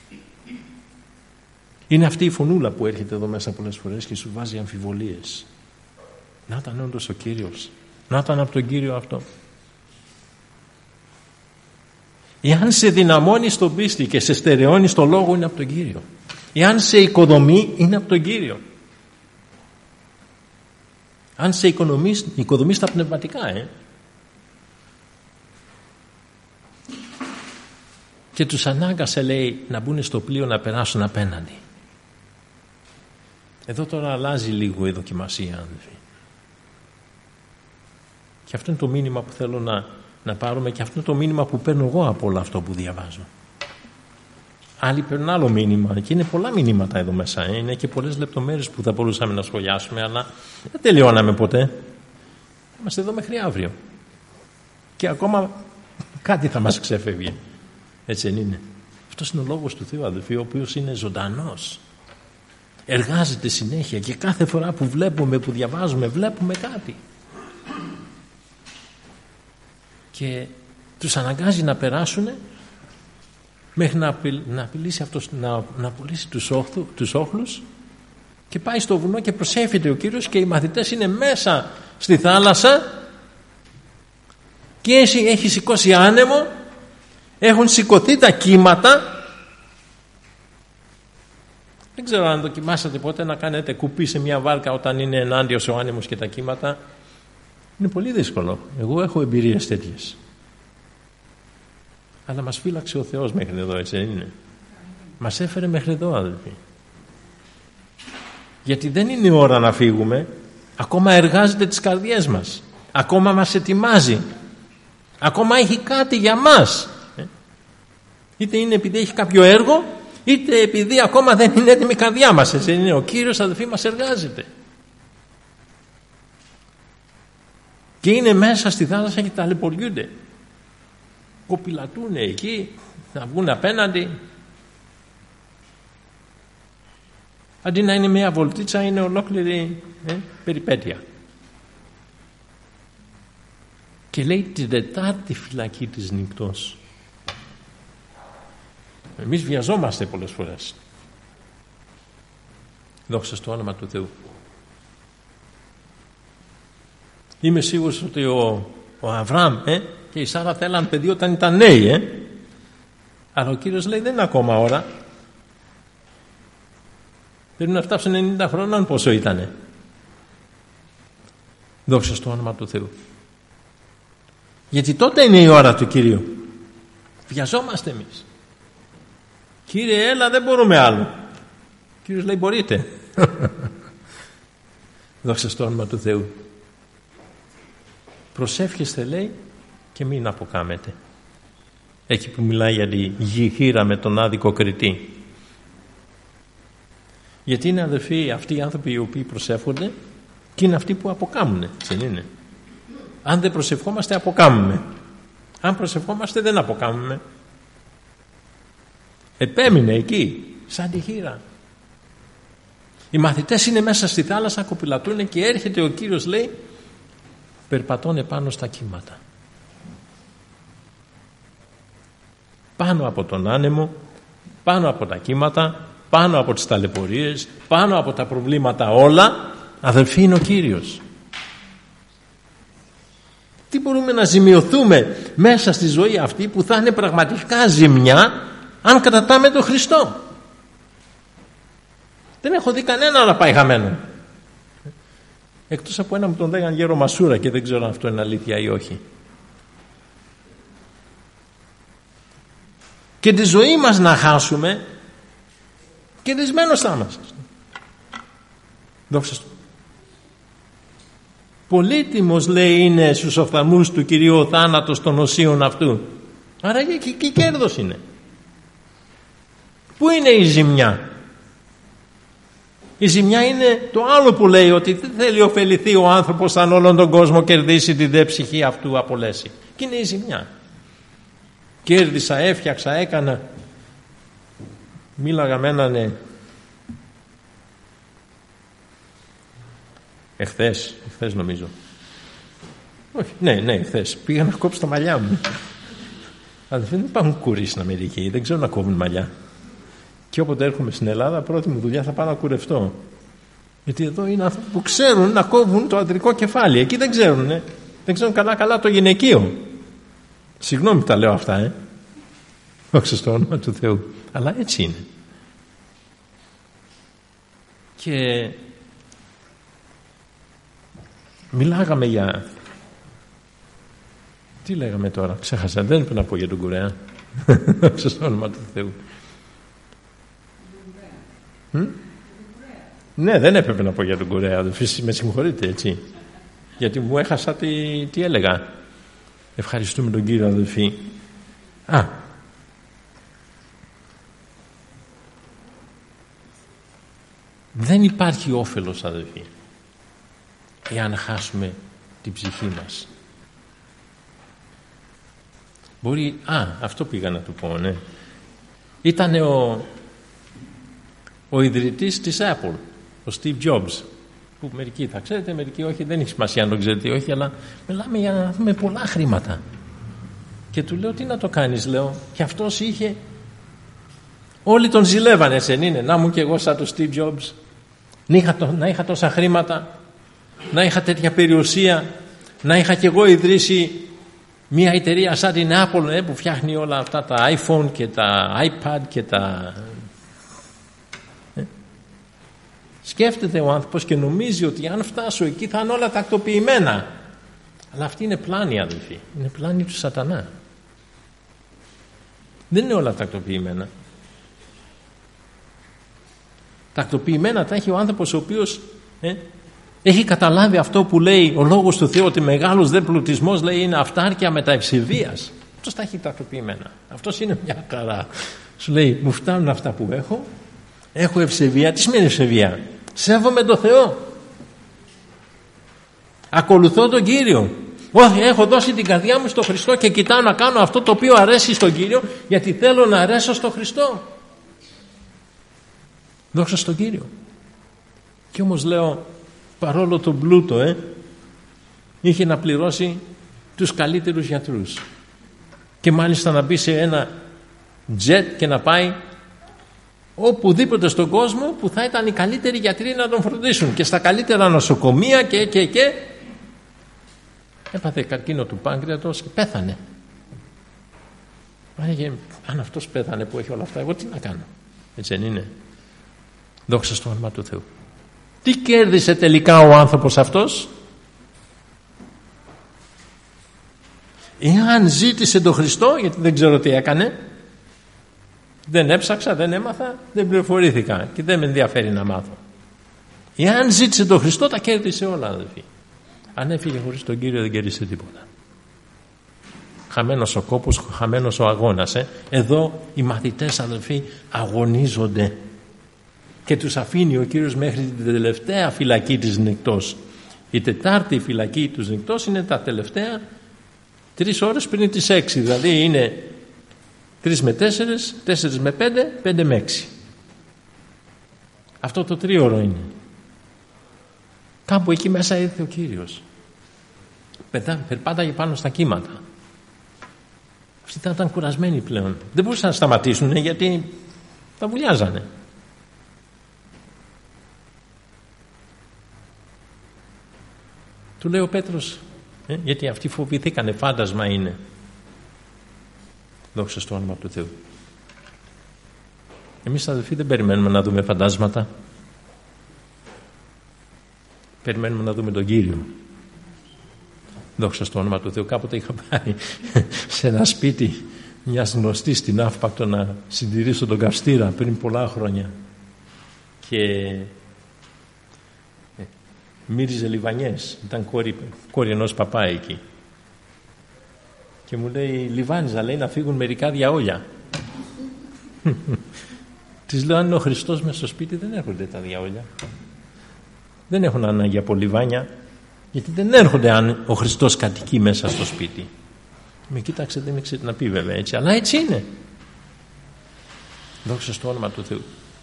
Είναι αυτή η φωνούλα που έρχεται εδώ μέσα πολλές φορές και σου βάζει αμφιβολίες. Να ήταν όντως ο Κύριος, να ήταν από τον Κύριο αυτό. Εάν σε δυναμώνει στον πίστη και σε στερεώνει στο Λόγο, είναι από τον Κύριο. Εάν σε οικοδομεί, είναι από τον Κύριο. Αν σε οικοδομεί στα πνευματικά, Και τους ανάγκασε, λέει, να μπουν στο πλοίο να περάσουν απέναντι. Εδώ τώρα αλλάζει λίγο η δοκιμασία, αδελφοί. Και αυτό είναι το μήνυμα που θέλω να πάρουμε, και αυτό είναι το μήνυμα που παίρνω εγώ από όλο αυτό που διαβάζω. Άλλοι παίρνουν άλλο μήνυμα, και είναι πολλά μηνύματα εδώ μέσα. Είναι και πολλές λεπτομέρειες που θα μπορούσαμε να σχολιάσουμε, αλλά δεν τελειώναμε ποτέ. Είμαστε εδώ μέχρι αύριο. Και ακόμα κάτι θα μας ξεφεύγει. Έτσι δεν είναι? Αυτός είναι ο Λόγος του Θεού, αδελφοί, ο οποίος είναι ζωντανός. Εργάζεται συνέχεια και κάθε φορά που βλέπουμε, που διαβάζουμε, βλέπουμε κάτι. Και τους αναγκάζει να περάσουν μέχρι να απειλήσει αυτός, να πουλήσει τους όχλους, και πάει στο βουνό και προσεύχεται ο Κύριος, και οι μαθητές είναι μέσα στη θάλασσα και έχει σηκώσει άνεμο, έχουν σηκωθεί τα κύματα. Δεν ξέρω αν δοκιμάσατε ποτέ να κάνετε κουπί σε μια βάρκα όταν είναι ενάντιος ο άνεμος και τα κύματα. Είναι πολύ δύσκολο. Εγώ έχω εμπειρίες τέτοιες. Αλλά μας φύλαξε ο Θεός μέχρι εδώ, έτσι δεν είναι? Μας έφερε μέχρι εδώ, αδελφοί. Γιατί δεν είναι ώρα να φύγουμε. Ακόμα εργάζεται τις καρδιές μας. Ακόμα μας ετοιμάζει. Ακόμα έχει κάτι για μας. Είτε είναι επειδή έχει κάποιο έργο, είτε επειδή ακόμα δεν είναι έτοιμη η καρδιά μας, έτσι είναι? Ο Κύριος, αδελφοί, μας εργάζεται. Και είναι μέσα στη θάλασσα και ταλαιπωριούνται. Κοπηλατούν εκεί, να βγουν απέναντι. Αντί να είναι μια βολτίτσα, είναι ολόκληρη περιπέτεια. Και λέει την Τετάρτη φυλακή της νύκτος. Εμείς βιαζόμαστε πολλές φορές. Δόξα στο όνομα του Θεού. Είμαι σίγουρος ότι ο Αβραάμ και η Σάρα θέλαν παιδί όταν ήταν νέοι, αλλά ο Κύριος λέει δεν είναι ακόμα ώρα. Πρέπει να φτάσουν 90 χρόνων, πόσο ήτανε. Δόξα στο όνομα του Θεού. Γιατί τότε είναι η ώρα του Κυρίου. Βιαζόμαστε εμείς. Κύριε, έλα, δεν μπορούμε άλλο. Ο Κύριος λέει μπορείτε. Δόξα στο όνομα του Θεού. Προσεύχεστε, λέει, και μην αποκάμετε. Εκεί που μιλάει για τη γη χείρα με τον άδικο κριτή. Γιατί είναι, αδελφοί, αυτοί οι άνθρωποι οι οποίοι προσεύχονται, και είναι αυτοί που αποκάμουν, δεν είναι? Αν δεν προσευχόμαστε, αποκάμουμε. Αν προσευχόμαστε, δεν αποκάμουμε. Επέμεινε εκεί σαν τη χείρα. Οι μαθητές είναι μέσα στη θάλασσα, κοπηλατούν, και έρχεται ο Κύριος, λέει, περπατώνε πάνω στα κύματα, πάνω από τον άνεμο, πάνω από τα κύματα, πάνω από τις ταλαιπωρίες, πάνω από τα προβλήματα όλα. Αδελφοί, είναι ο Κύριος. Τι μπορούμε να ζημιωθούμε μέσα στη ζωή αυτή που θα είναι πραγματικά ζημιά, αν κρατάμε τον Χριστό? Δεν έχω δει κανένα να πάει χαμένο, εκτός από ένα που τον λέγαν γέρο Μασούρα, και δεν ξέρω αν αυτό είναι αλήθεια ή όχι. Και τη ζωή μας να χάσουμε Κερδισμένος θα είμαστε. Δόξα του. Πολύτιμος, λέει, είναι στους οφθαλμούς του Κυρίου ο θάνατος των οσίων αυτού. Άρα και κέρδος είναι. Πού είναι η ζημιά? Η ζημιά είναι το άλλο που λέει, ότι δεν θέλει ωφεληθεί ο άνθρωπος αν όλον τον κόσμο κερδίσει, τη δε ψυχή αυτού απολέσει. Και είναι η ζημιά. Κέρδισα, έφτιαξα, έκανα. Μίλαγα με έναν εχθές νομίζω. Όχι, ναι, εχθές. Πήγα να κόψω τα μαλλιά μου. Αλλά δεν υπάρχουν κουρί στην Αμερική, δεν ξέρω να κόβουν μαλλιά. Και όποτε έρχομαι στην Ελλάδα, πρώτη μου δουλειά θα πάω να κουρευτώ. Γιατί εδώ είναι άνθρωποι που ξέρουν να κόβουν το αντρικό κεφάλι. Εκεί δεν ξέρουν. Δεν ξέρουν καλά το γυναικείο. Συγγνώμη που τα λέω αυτά, όχι στο όνομα του Θεού. Αλλά έτσι είναι. Και μιλάγαμε για... Τι λέγαμε τώρα, ξέχασα, δεν πρέπει να πω για τον Κουρέα. Όχι στο όνομα του Θεού. Ναι, δεν έπρεπε να πω για τον Κουρέα. Με συγχωρείτε, έτσι. Γιατί μου έχασα τι έλεγα. Ευχαριστούμε τον Κύριο, αδελφοί. Δεν υπάρχει όφελος, αδελφοί, εάν χάσουμε την ψυχή μας. Μπορεί... αυτό πήγα να του πω, ναι. Ήταν ο ιδρυτής της Apple, ο Steve Jobs, που μερικοί θα ξέρετε, μερικοί όχι, δεν έχει σημασία αν τον ξέρετε όχι, αλλά μιλάμε για να δούμε πολλά χρήματα. Και του λέω, τι να το κάνεις, λέω, και αυτός είχε... Όλοι τον ζηλεύανε, δεν είναι? Να μου και εγώ σαν τον Steve Jobs, να είχα τόσα χρήματα, να είχα τέτοια περιουσία, να είχα και εγώ ιδρύσει μια εταιρεία σαν την Apple, που φτιάχνει όλα αυτά τα iPhone και τα iPad και τα... Σκέφτεται ο άνθρωπος και νομίζει ότι αν φτάσω εκεί θα είναι όλα τακτοποιημένα. Αλλά αυτή είναι πλάνη, αδελφοί. Είναι πλάνη του σατανά. Δεν είναι όλα τακτοποιημένα. Τακτοποιημένα τα έχει ο άνθρωπος ο οποίος έχει καταλάβει αυτό που λέει ο Λόγος του Θεού, ότι μεγάλος δε πλουτισμός, λέει, είναι αυτάρκεια μετά ευσεβίας. Αυτός τα έχει τακτοποιημένα. Αυτός είναι μια χαρά. Σου λέει, μου φτάνουν αυτά που έχω ευσεβία. Τι σημαίνει ευσεβία? Σέβομαι τον Θεό, ακολουθώ τον Κύριο. Όχι, έχω δώσει την καρδιά μου στον Χριστό και κοιτάω να κάνω αυτό το οποίο αρέσει στον Κύριο, γιατί θέλω να αρέσω στον Χριστό. Δόξα στον Κύριο. Και όμως λέω, παρόλο τον πλούτο είχε να πληρώσει τους καλύτερους γιατρούς και μάλιστα να μπει σε ένα τζετ και να πάει οπουδήποτε στον κόσμο που θα ήταν οι καλύτεροι γιατροί να τον φροντίσουν, και στα καλύτερα νοσοκομεία και έπαθε καρκίνο του πάγκρεατος και πέθανε. Αν αυτός πέθανε που έχει όλα αυτά, εγώ τι να κάνω? Έτσι δεν είναι? Δόξα στο όνομα του Θεού. Τι κέρδισε τελικά ο άνθρωπος αυτός? Εάν ζήτησε τον Χριστό, γιατί δεν ξέρω τι έκανε, δεν έψαξα, δεν έμαθα, δεν πληροφορήθηκα και δεν με ενδιαφέρει να μάθω. Εάν ζήτησε τον Χριστό, τα κέρδισε όλα, αδελφοί. Αν έφυγε χωρίς τον Κύριο, δεν κέρδισε τίποτα. Χαμένος ο κόπος, χαμένος ο αγώνας. Εδώ οι μαθητές, αδελφοί, αγωνίζονται και τους αφήνει ο Κύριος μέχρι την τελευταία φυλακή της νυχτός. Η τετάρτη φυλακή τους νυχτός είναι τα τελευταία 3 ώρες πριν τις 6, δηλαδή είναι 3 με 4, 4 με 5, 5 με 6. Αυτό το 3ωρο είναι. Κάπου εκεί μέσα ήρθε ο Κύριος. Περπάταγε πάνω στα κύματα. Αυτοί θα ήταν κουρασμένοι πλέον. Δεν μπορούσαν να σταματήσουν γιατί τα βουλιάζανε. Του λέει ο Πέτρος, γιατί αυτοί φοβηθήκανε, φάντασμα είναι. Δόξα στο όνομα του Θεού. Εμείς, αδελφοί, δεν περιμένουμε να δούμε φαντάσματα. Περιμένουμε να δούμε τον Κύριο. Δόξα στο όνομα του Θεού. Κάποτε είχα πάει σε ένα σπίτι μιας γνωστής στην Αύπακτο να συντηρήσω τον καυστήρα πριν πολλά χρόνια. και μύριζε λιβανιές. Ήταν κόρη ενός παπά εκεί. Και μου λέει, λιβάνιζα, λέει, να φύγουν μερικά διαόλια. Της λέω, αν είναι ο Χριστός μέσα στο σπίτι, δεν έρχονται τα διαόλια. Δεν έχουν ανάγκη από λιβάνια, γιατί δεν έρχονται αν ο Χριστός κατοικεί μέσα στο σπίτι. Με κοίταξε, δεν ήξερε τι να πει βέβαια έτσι, αλλά έτσι είναι. Δόξα στο όνομα του Θεού.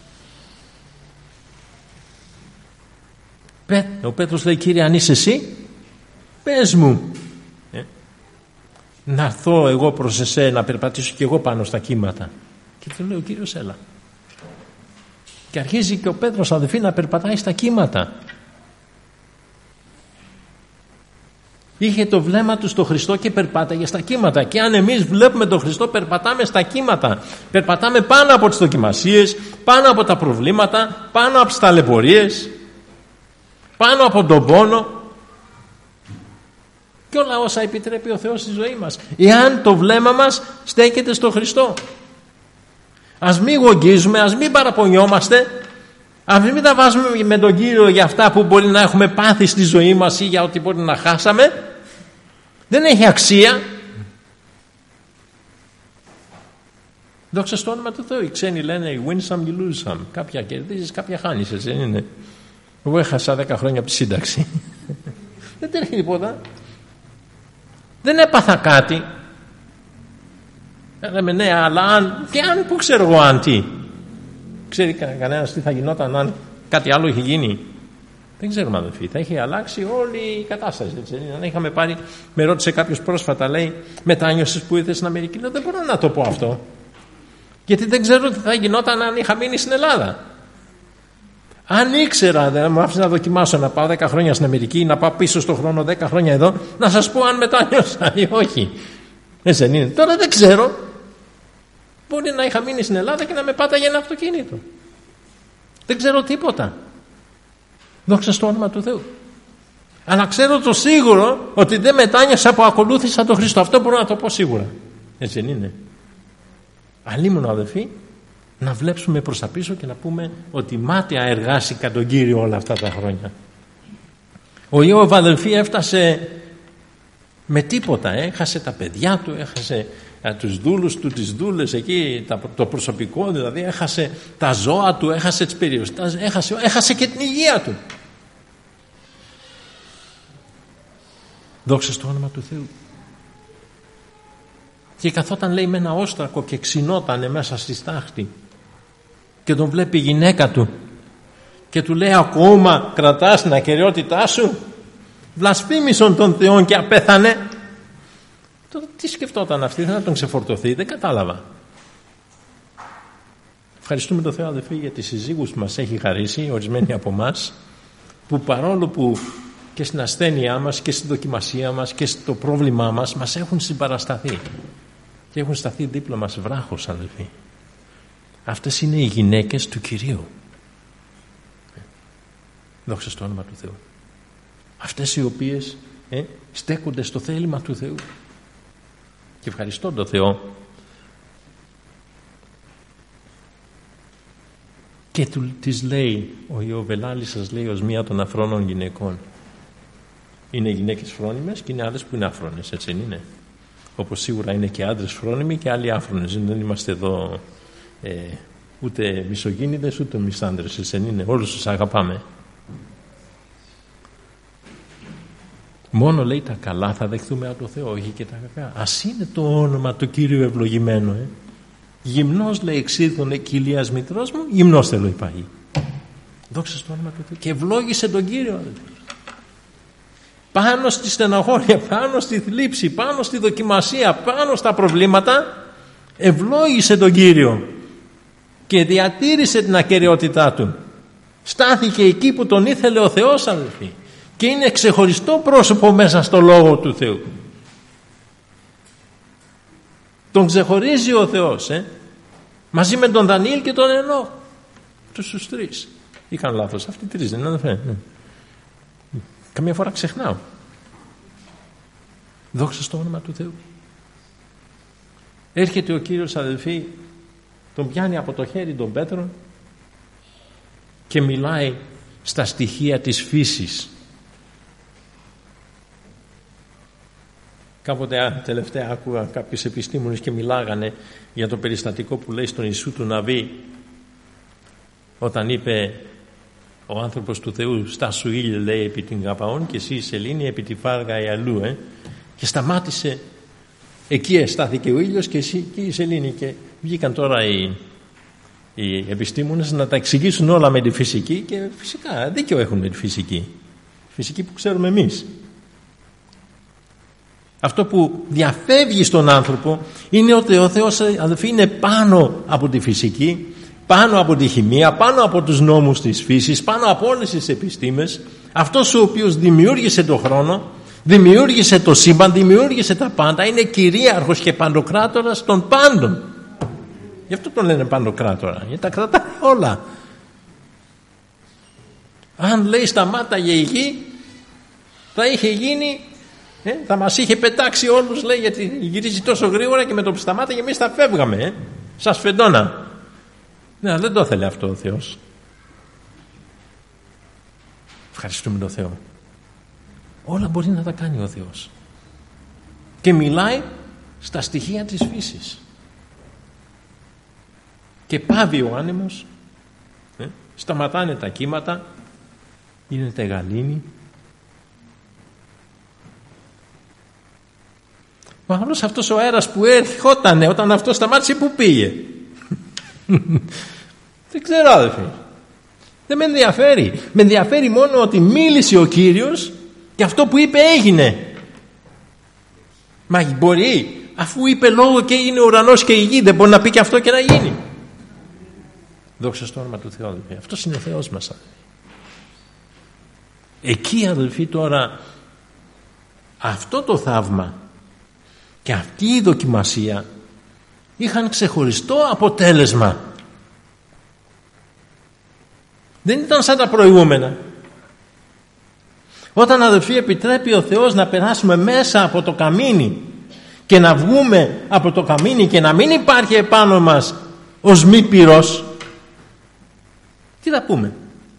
Ο Πέτρος λέει, Κύριε, αν είσαι εσύ, πες μου να έρθω εγώ προς εσέ, να περπατήσω και εγώ πάνω στα κύματα. Και του λέει ο Κύριος, έλα. Και αρχίζει και ο Πέτρος, αδελφοί, να περπατάει στα κύματα. Είχε το βλέμμα του στο Χριστό και περπάταγε στα κύματα. Και αν εμείς βλέπουμε τον Χριστό, περπατάμε στα κύματα. Περπατάμε πάνω από τις δοκιμασίες, πάνω από τα προβλήματα, πάνω από τις ταλαιπωρίες, πάνω από τον πόνο και όλα όσα επιτρέπει ο Θεός στη ζωή μας, εάν το βλέμμα μας στέκεται στο Χριστό. Ας μην γογγίζουμε, ας μην παραπονιόμαστε, ας μην τα βάζουμε με τον Κύριο για αυτά που μπορεί να έχουμε πάθει στη ζωή μας ή για ό,τι μπορεί να χάσαμε. Δεν έχει αξία. Δόξα στο όνομα του Θεού. Οι ξένοι λένε win some, you lose some. Κάποια κερδίζεις, κάποια χάνεις, έτσι δεν είναι? Εγώ έχασα 10 χρόνια από τη σύνταξη. Δεν τρέχει τίποτα. Δεν έπαθα κάτι. Λέμε ναι, αλλά αν, και αν, πού ξέρω εγώ αν τι. Ξέρει κανένας τι θα γινόταν αν κάτι άλλο είχε γίνει? Δεν ξέρουμε, αδελφοί. Θα είχε αλλάξει όλη η κατάσταση. Έτσι. Αν είχαμε πάρει, με ρώτησε κάποιος πρόσφατα, λέει, μετάνιωσες που ήρθες στην Αμερική? Λέω, δεν μπορώ να το πω αυτό. Γιατί δεν ξέρω τι θα γινόταν αν είχα μείνει στην Ελλάδα. Αν ήξερα, δεν μου άφησε να δοκιμάσω να πάω 10 χρόνια στην Αμερική, να πάω πίσω στον χρόνο 10 χρόνια εδώ, να σας πω αν μετάνιωσα ή όχι. Έτσι δεν είναι? Τώρα δεν ξέρω. Μπορεί να είχα μείνει στην Ελλάδα και να με πάταγε ένα αυτοκίνητο. Δεν ξέρω τίποτα. Δόξα στο όνομα του Θεού. Αλλά ξέρω το σίγουρο ότι δεν μετάνιωσα που ακολούθησα τον Χριστό. Αυτό μπορώ να το πω σίγουρα. Έτσι δεν είναι? Αλλήμον, αδελφοί, να βλέψουμε προς τα πίσω και να πούμε ότι μάταια εργάστηκα τον Κύριο όλα αυτά τα χρόνια. Ο Ιώβ, αδελφοί, έφτασε με τίποτα. Έχασε τα παιδιά του, έχασε τους δούλους του, τις δούλες εκεί, το προσωπικό, δηλαδή έχασε τα ζώα του, έχασε τις περιοριστές, έχασε και την υγεία του. Δόξα στο όνομα του Θεού. Και καθόταν, λέει, με ένα όστρακο και ξυνότανε μέσα στη στάχτη και τον βλέπει η γυναίκα του και του λέει, ακόμα κρατάς την ακεραιότητά σου? Βλασφήμισον τον Θεόν και απέθανε. Τώρα τι σκεφτόταν αυτή? Δεν να τον ξεφορτωθεί? Δεν κατάλαβα. Ευχαριστούμε τον Θεό, αδελφοί, για τις συζύγους που μας έχει χαρίσει, ορισμένοι από εμάς, που παρόλο που και στην ασθένειά μας και στην δοκιμασία μας και στο πρόβλημά μας, μας έχουν συμπαρασταθεί και έχουν σταθεί δίπλα μας βράχος, αδελφοί. Αυτές είναι οι γυναίκες του Κυρίου. Δόξα στο όνομα του Θεού. Αυτές οι οποίες στέκονται στο θέλημα του Θεού. Και ευχαριστώ τον Θεό. Και της λέει ο Ιωβελάλης, σας λέει, ως μία των αφρόνων γυναικών. Είναι γυναίκες φρόνιμες και είναι άλλες που είναι άφρονες, έτσι είναι? Όπως σίγουρα είναι και άντρες φρόνιμοι και άλλοι άφρονες. Δεν είμαστε εδώ ούτε μισογίνηδες ούτε μισάντρες, έτσι είναι? Όλους τους αγαπάμε. Μόνο, λέει, τα καλά θα δεχθούμε από το Θεό, όχι και τα κακά. Ας είναι το όνομα του Κύριου ευλογημένο. Γυμνός, λέει, εξήλθον κοιλίας μητρός μου, γυμνός θέλω υπάγει. Δόξα στο όνομα του Θεού. Και ευλόγησε τον Κύριο. Πάνω στη στεναχώρια, πάνω στη θλίψη, πάνω στη δοκιμασία, πάνω στα προβλήματα, ευλόγησε τον Κύριο και διατήρησε την ακεραιότητά του. Στάθηκε εκεί που τον ήθελε ο Θεός, αδελφοί. Και είναι ξεχωριστό πρόσωπο μέσα στο Λόγο του Θεού. Τον ξεχωρίζει ο Θεός, μαζί με τον Δανιήλ και τον Ενώχ. Τους τρεις. Είχαν λάθος, αυτοί τρεις δεν είναι? Καμιά φορά ξεχνάω. Δόξα στο όνομα του Θεού. Έρχεται ο Κύριος, αδελφοί, τον πιάνει από το χέρι τον Πέτρο και μιλάει στα στοιχεία της φύσης. Κάποτε τελευταία άκουγα κάποιους επιστήμονες και μιλάγανε για το περιστατικό που λέει στον Ιησού του Ναβί, όταν είπε ο άνθρωπος του Θεού «Στάσου ήλιε», λέει, «επί την Γαβαών και εσύ η σελήνη επί τη φάργα η αλλού», και σταμάτησε, εκεί εστάθηκε ο ήλιος και εσύ και η σελήνη, και βγήκαν τώρα οι επιστήμονες να τα εξηγήσουν όλα με τη φυσική, και φυσικά δίκιο έχουν με τη φυσική που ξέρουμε εμείς. Αυτό που διαφεύγει στον άνθρωπο είναι ότι ο Θεός, αδελφοί, είναι πάνω από τη φυσική, πάνω από τη χημεία, πάνω από τους νόμους της φύσης, πάνω από όλες τις επιστήμες. Αυτός ο οποίος δημιούργησε τον χρόνο, δημιούργησε το σύμπαν, δημιούργησε τα πάντα, είναι κυρίαρχος και παντοκράτορας των πάντων. Γι' αυτό τον λένε παντοκράτορα, γιατί τα κρατάει όλα. Αν λέει σταμάταγε η γη, θα είχε γίνει, θα μας είχε πετάξει όλους, λέει, γιατί γυρίζει τόσο γρήγορα, και με το που σταμάταγε εμείς θα φεύγαμε, σαν σφεντόνα. Ναι, δεν το ήθελε αυτό ο Θεός. Ευχαριστούμε τον Θεό. Όλα μπορεί να τα κάνει ο Θεός. Και μιλάει στα στοιχεία της φύσης. Και πάβει ο άνεμος, σταματάνε τα κύματα, γίνεται γαλήνη. Μα όλος αυτός ο αέρας που έρχονταν όταν αυτό σταμάτησε, πού πήγε? Δεν ξέρω, αδελφοί. Δεν με ενδιαφέρει. Με ενδιαφέρει μόνο ότι μίλησε ο Κύριος και αυτό που είπε έγινε. Μα μπορεί, αφού είπε λόγο και είναι ο ουρανός και η γη, δεν μπορεί να πει και αυτό και να γίνει? Δόξα στο όνομα του Θεού, αδελφοί. Αυτός είναι ο Θεός μας, αδελφοί. Εκεί, αδελφοί, τώρα αυτό το θαύμα και αυτή η δοκιμασία είχαν ξεχωριστό αποτέλεσμα. Δεν ήταν σαν τα προηγούμενα. Όταν, αδελφοί, επιτρέπει ο Θεός να περάσουμε μέσα από το καμίνι και να βγούμε από το καμίνι και να μην υπάρχει επάνω μας οσμή πυρός, τι θα πούμε?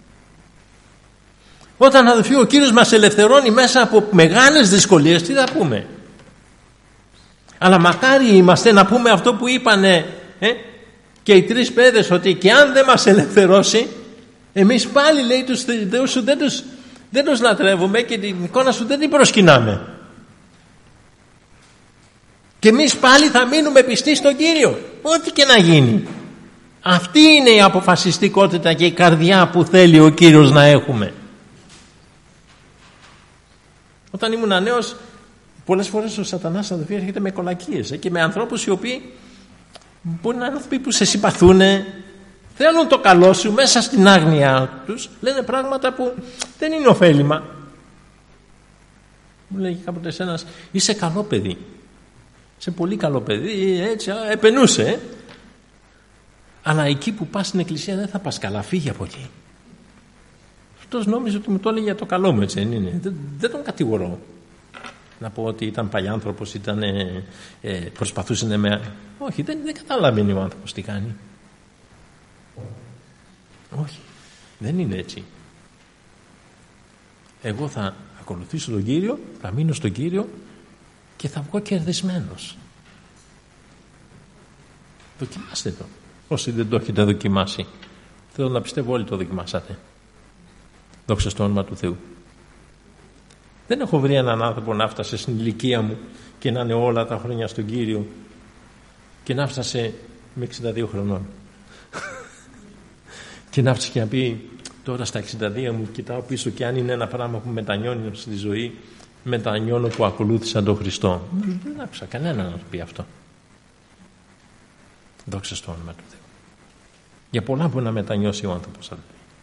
Όταν, αδελφοί, ο Κύριος μας ελευθερώνει μέσα από μεγάλες δυσκολίες, τι θα πούμε? Αλλά μακάρι είμαστε να πούμε αυτό που είπανε και οι τρεις παιδες, ότι και αν δεν μας ελευθερώσει, εμείς πάλι, λέει, τους θεούς σου δεν τους λατρεύουμε και την εικόνα σου δεν την προσκυνάμε. Και εμείς πάλι θα μείνουμε πιστοί στον Κύριο, ό,τι και να γίνει. Αυτή είναι η αποφασιστικότητα και η καρδιά που θέλει ο Κύριος να έχουμε. Όταν ήμουν νέος, πολλές φορές ο σατανάς, αδελφοί, έρχεται με κολακίες και με ανθρώπους οι οποίοι μπορεί να είναι άνθρωποι που σε συμπαθούν, θέλουν το καλό σου, μέσα στην άγνοια τους λένε πράγματα που δεν είναι ωφέλιμα. Μου λέει κάποτε ένας, είσαι καλό παιδί, είσαι πολύ καλό παιδί, έτσι, επενούσε, αλλά εκεί που πας στην εκκλησία δεν θα πας καλά, φύγε από εκεί. Αυτός νόμιζε ότι μου το έλεγε για το καλό μου, έτσι δεν είναι? Δεν τον κατηγορώ. Να πω ότι ήταν παλιάνθρωπος, προσπαθούσε να με... Όχι, δεν καταλαβαίνει ο άνθρωπος τι κάνει. Όχι, δεν είναι έτσι. Εγώ θα ακολουθήσω τον Κύριο, θα μείνω στον Κύριο και θα βγω κερδισμένος. Δοκιμάστε το. Όσοι δεν το έχετε δοκιμάσει, θέλω να πιστεύω όλοι το δοκιμάσατε. Δόξα στο όνομα του Θεού. Δεν έχω βρει έναν άνθρωπο να φτάσε στην ηλικία μου και να είναι όλα τα χρόνια στον Κύριο και να φτάσε με 62 χρονών και να φτάσε και να πει τώρα στα 62 μου κοιτάω πίσω και αν είναι ένα πράγμα που μετανιώνει στη ζωή, μετανιώνω που ακολούθησα τον Χριστό. Δεν άκουσα κανέναν να πει αυτό. Δόξα στο όνομα του Θεού. Για πολλά μπορεί να μετανιώσει ο άνθρωπος,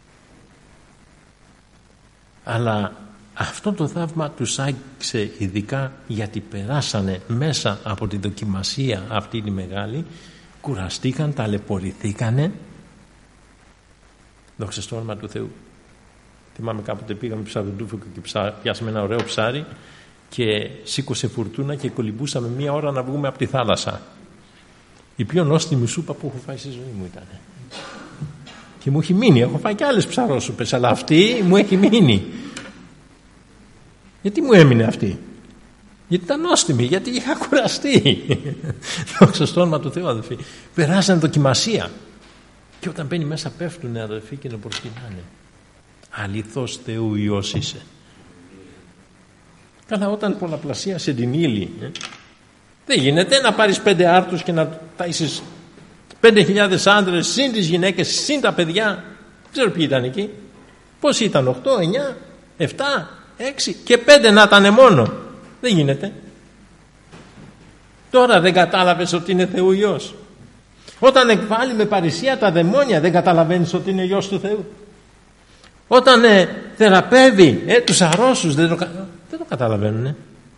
αλλά αυτό το θαύμα τους άγγιξε ειδικά γιατί περάσανε μέσα από τη δοκιμασία αυτή τη μεγάλη, κουραστήκαν, ταλαιπωρηθήκανε. Δόξα στο όνομα του Θεού. Θυμάμαι κάποτε πήγαμε ψαροντούφικο και πιάσαμε ένα ωραίο ψάρι και σήκωσε φουρτούνα και κολυμπούσαμε 1 ώρα να βγούμε από τη θάλασσα. Η πιο νόστιμη σούπα που έχω φάει στη ζωή μου ήταν. Και μου έχει μείνει. Έχω φάει και άλλες ψαρόσουπες, αλλά αυτή μου έχει μείνει. Γιατί μου έμεινε αυτή? Γιατί ήταν νόστιμη, γιατί είχα κουραστεί. Δόξα στο όνομα του Θεού, αδελφοί. Περάσαν δοκιμασία. Και όταν μπαίνει μέσα πέφτουνε, αδελφοί, και να προσκυνάνε. Αληθώς Θεού Υιός είσαι. Καλά, όταν πολλαπλασίασε την ύλη, δεν γίνεται να πάρεις 5 άρτους και να τάισεις 5.000 άντρες, συν τις γυναίκες, συν τα παιδιά. Δεν ξέρω ποιοι ήταν εκεί. Πώς ήταν, 8, 9, 7, 6 και 5 να ήταν μόνο. Δεν γίνεται. Τώρα δεν κατάλαβες ότι είναι Θεού Υιός? Όταν εκβάλλει με παρησία τα δαιμόνια, δεν καταλαβαίνεις ότι είναι Υιός του Θεού? Όταν θεραπεύει τους αρρώσους, δεν το καταλαβαίνουν.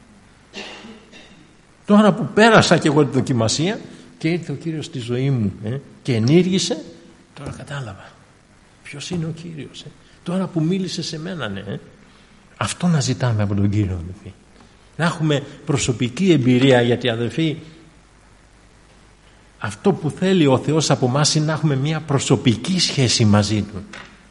Τώρα που πέρασα και εγώ τη δοκιμασία και ήρθε ο Κύριος στη ζωή μου και ενήργησε, τώρα κατάλαβα ποιος είναι ο Κύριος. Τώρα που μίλησε σε μένα, αυτό να ζητάμε από τον Κύριο, αδελφοί. Να έχουμε προσωπική εμπειρία, γιατί, αδελφοί, αυτό που θέλει ο Θεός από εμάς είναι να έχουμε μια προσωπική σχέση μαζί Του.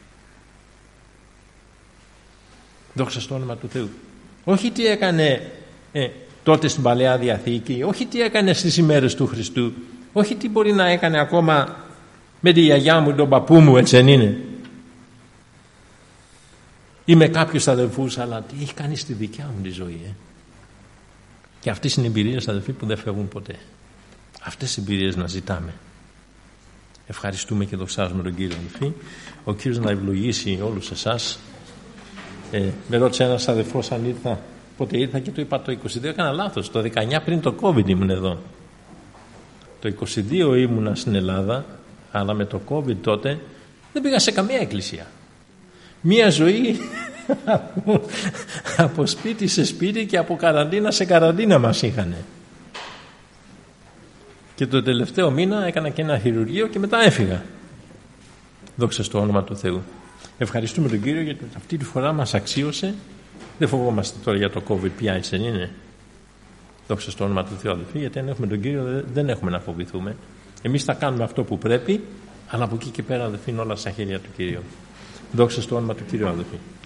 Δόξα στο όνομα του Θεού. Όχι τι έκανε τότε στην Παλαιά Διαθήκη, όχι τι έκανε στις ημέρες του Χριστού, όχι τι μπορεί να έκανε ακόμα με τη γιαγιά μου, τον παππού μου, έτσι δεν είναι, ή με κάποιους αδελφούς, αλλά τι έχει κάνει στη δικιά μου τη ζωή. Και αυτές είναι εμπειρίες, αδελφοί, που δεν φεύγουν ποτέ. Αυτές τις εμπειρίες να ζητάμε. Ευχαριστούμε και δοξάζουμε τον Κύριο, αδελφοί. Ο Κύριος να ευλογήσει όλους εσάς. Με ρώτησε ένας αδελφός αν ήρθα, πότε ήρθα, και του είπα το 22. Έκανα λάθος, το 19 πριν το COVID ήμουν εδώ. Το 22 ήμουνα στην Ελλάδα, αλλά με το COVID τότε δεν πήγα σε καμία εκκλησία. Μία ζωή από σπίτι σε σπίτι και από καραντίνα σε καραντίνα μας είχανε. Και το τελευταίο μήνα έκανα και ένα χειρουργείο και μετά έφυγα. Δόξα στο όνομα του Θεού. Ευχαριστούμε τον Κύριο, γιατί αυτή τη φορά μας αξίωσε. Δεν φοβόμαστε τώρα για το COVID πια, έτσι δεν είναι? Δόξα στο όνομα του Θεού, αδελφοί, γιατί αν έχουμε τον Κύριο δεν έχουμε να φοβηθούμε. Εμείς θα κάνουμε αυτό που πρέπει, αλλά από εκεί και πέρα, αδελφοί, είναι όλα στα χέρια του Κυρίου. Δόξα στο όνομα του Κυρίου, αδελφοί.